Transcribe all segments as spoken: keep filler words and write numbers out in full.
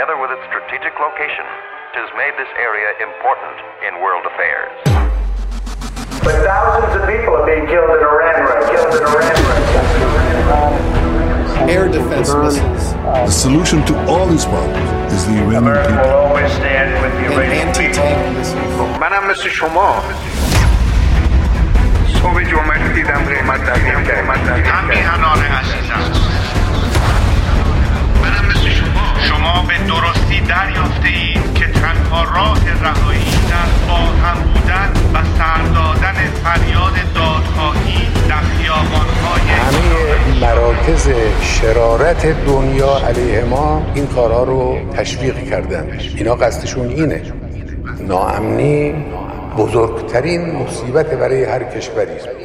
together with its strategic location, has made this area important in world affairs. But thousands of people are being killed in Iran right now. Killed in Iran right now. Air defense missiles. The solution to all these problems is the Iranian America people. will always stand with the And Iranian anti-tank people. missiles. منم مثل شما صبح جمعه دیدم قیمت تغییر کرد. هم میهنان عزیزم، منم مثل شما شما به درستی دریافته اید که تنها راه رهایی در با هم بودن و سر دادن فریاد دادخواهی در خیابان‌های همه مراکز شرارت دنیا علیه ما این کارها رو تشویق کردن. اینا قصدشون اینه. ناامنی بزرگترین مصیبت برای هر کشوری است.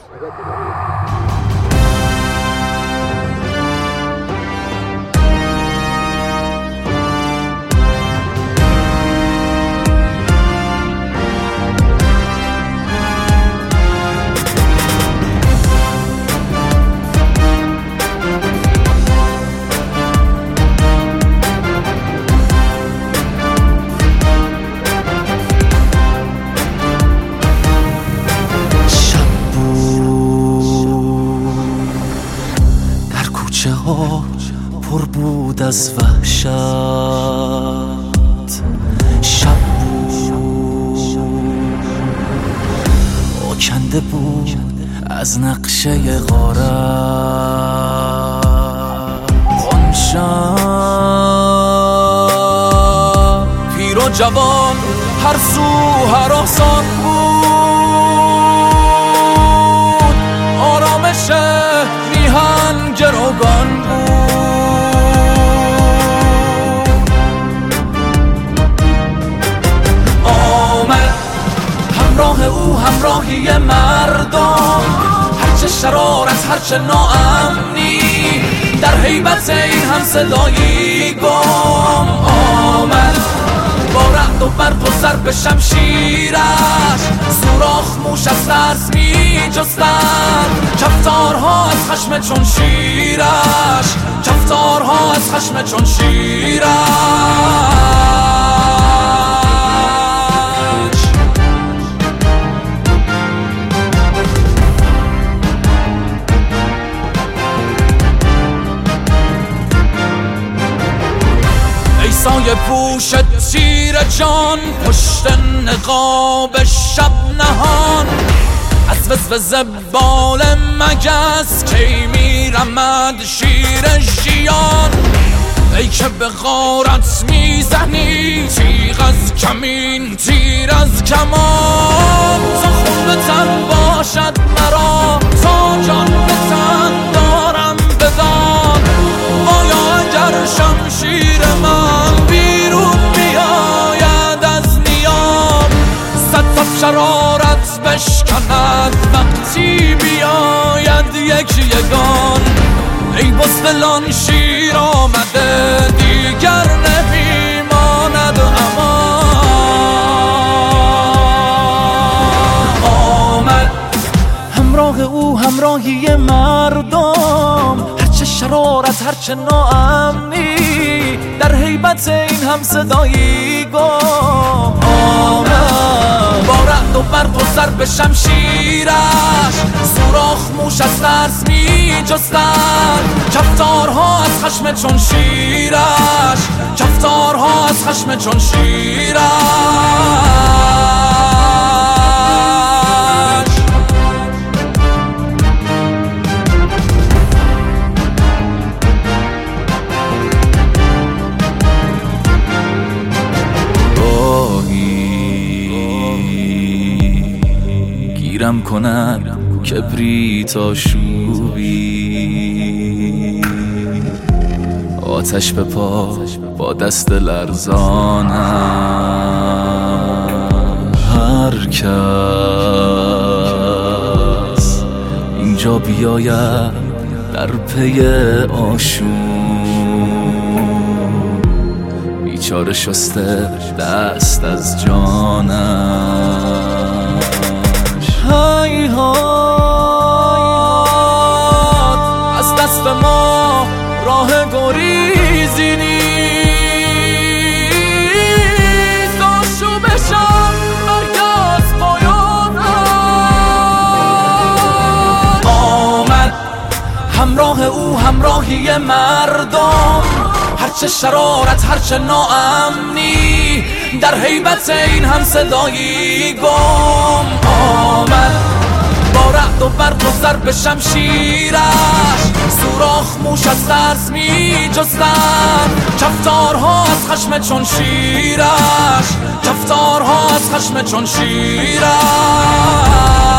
پر بود از وحشت، شب بود آکنده بود از نقشه غارت. آن شب پیر و جوان هر سو هراسان بود، آرامش میهن گروگان بود. همراه او همراهی مردم، هرچه شرارت هرچه ناامنی، در هیبت این هم صدایی گم آمد. با رعد و برق و ضرب شمشیرش سوراخ موش از ترس می جستند. کفتارها از خشم چون شیرش، کفتارها از خشم چون شیرش. سایه پوش تیر جان، پشت نقاب شب نهان، از وزوز بال مگس کی میرمد شیر ژیان. ای که به غارت میزنی تیغ از کمین تیر از کمان. تا خون به تن باشد مرا تا جان به تن دارم بدان. آیا اگر شمشیر من بیرون بیاید از نیام، صد صف شرارت بشکند وقتی بیاید یک یگان. ای بزدلان شیر آمده دیگر نمیماند امان. آمد همراه او همراهی مردم، هرچه شرارت هرچه ناامنی، در هیبت این هم صدایی گم آمد. با رعد و برق و ضرب شمشیرش سوراخ موش از ترس می جستند. کفتارها از خشم چون شیرش، کفتارها از خشم چون شیرش. گیرم کند کبریت آشوبی، آتش به پا با دست لرزانم. هر کس اینجا بیاید در پی آشوب، بیچاره شسته دست از جانم. هیهات از دست ما راه گریزی نیست، او همراهی مردم، هرچه شرارت هرچه ناامنی، در هیبت این هم صدایی گم آمد. با رعد و برق و ضرب شمشیرش سوراخ موش از ترس می جستن، کفتارها از خشم چون شیرش، کفتارها از خشم چون شیرش.